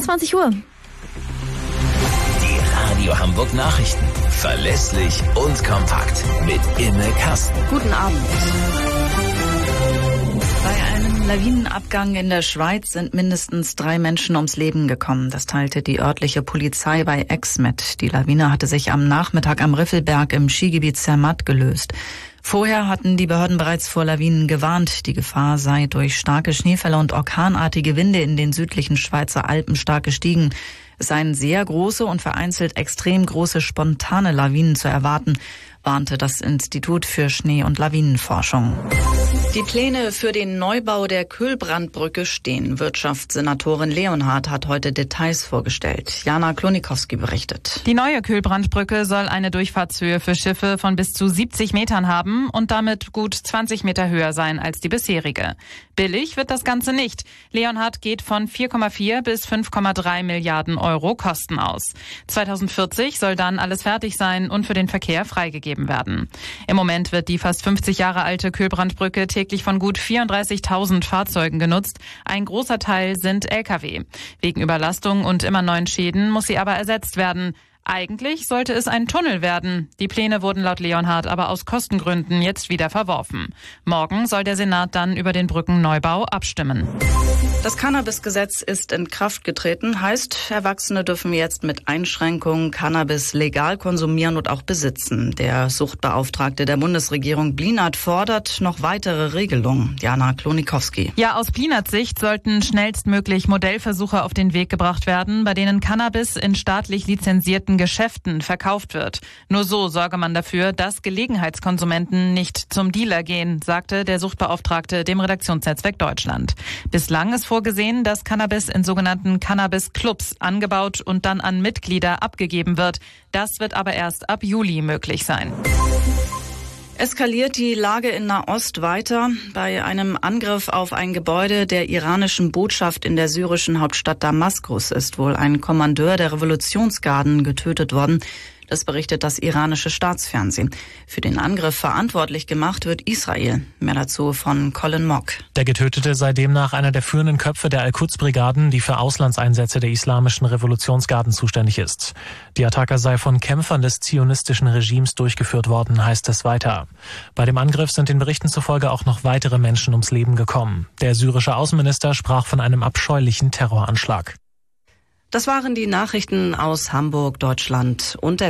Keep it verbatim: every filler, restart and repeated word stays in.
einundzwanzig Uhr. Die Radio Hamburg Nachrichten. Verlässlich und kompakt. Mit Imme Kasten. Guten Abend. Bei einem Lawinenabgang in der Schweiz sind mindestens drei Menschen ums Leben gekommen. Das teilte die örtliche Polizei bei Aix mit. Die Lawine hatte sich am Nachmittag am Riffelberg im Skigebiet Zermatt gelöst. Vorher hatten die Behörden bereits vor Lawinen gewarnt. Die Gefahr sei durch starke Schneefälle und orkanartige Winde in den südlichen Schweizer Alpen stark gestiegen. Es seien sehr große und vereinzelt extrem große spontane Lawinen zu erwarten, warnte das Institut für Schnee- und Lawinenforschung. Die Pläne für den Neubau der Köhlbrandbrücke stehen. Wirtschaftssenatorin Leonhardt hat heute Details vorgestellt. Jana Klonikowski berichtet. Die neue Köhlbrandbrücke soll eine Durchfahrtshöhe für Schiffe von bis zu siebzig Metern haben und damit gut zwanzig Meter höher sein als die bisherige. Billig wird das Ganze nicht. Leonhardt geht von vier Komma vier bis fünf Komma drei Milliarden Euro Kosten aus. zweitausendvierzig soll dann alles fertig sein und für den Verkehr freigegeben werden. Im Moment wird die fast fünfzig Jahre alte Köhlbrandbrücke täglich von gut vierunddreißigtausend Fahrzeugen genutzt. Ein großer Teil sind L K W. Wegen Überlastung und immer neuen Schäden muss sie aber ersetzt werden. Eigentlich sollte es ein Tunnel werden. Die Pläne wurden laut Leonhardt aber aus Kostengründen jetzt wieder verworfen. Morgen soll der Senat dann über den Brückenneubau abstimmen. Das Cannabis-Gesetz ist in Kraft getreten, heißt, Erwachsene dürfen jetzt mit Einschränkungen Cannabis legal konsumieren und auch besitzen. Der Suchtbeauftragte der Bundesregierung Blinert fordert noch weitere Regelungen. Jana Klonikowski. Ja, aus Blinerts Sicht sollten schnellstmöglich Modellversuche auf den Weg gebracht werden, bei denen Cannabis in staatlich lizenzierten Geschäften verkauft wird. Nur so sorge man dafür, dass Gelegenheitskonsumenten nicht zum Dealer gehen, sagte der Suchtbeauftragte dem Redaktionsnetzwerk Deutschland. Bislang ist vorgesehen, dass Cannabis in sogenannten Cannabis-Clubs angebaut und dann an Mitglieder abgegeben wird. Das wird aber erst ab Juli möglich sein. Eskaliert die Lage in Nahost weiter. Bei einem Angriff auf ein Gebäude der iranischen Botschaft in der syrischen Hauptstadt Damaskus ist wohl ein Kommandeur der Revolutionsgarden getötet worden. Das berichtet das iranische Staatsfernsehen. Für den Angriff verantwortlich gemacht wird Israel. Mehr dazu von Colin Mock. Der Getötete sei demnach einer der führenden Köpfe der Al-Quds-Brigaden, die für Auslandseinsätze der islamischen Revolutionsgarden zuständig ist. Die Attacke sei von Kämpfern des zionistischen Regimes durchgeführt worden, heißt es weiter. Bei dem Angriff sind den Berichten zufolge auch noch weitere Menschen ums Leben gekommen. Der syrische Außenminister sprach von einem abscheulichen Terroranschlag. Das waren die Nachrichten aus Hamburg, Deutschland und der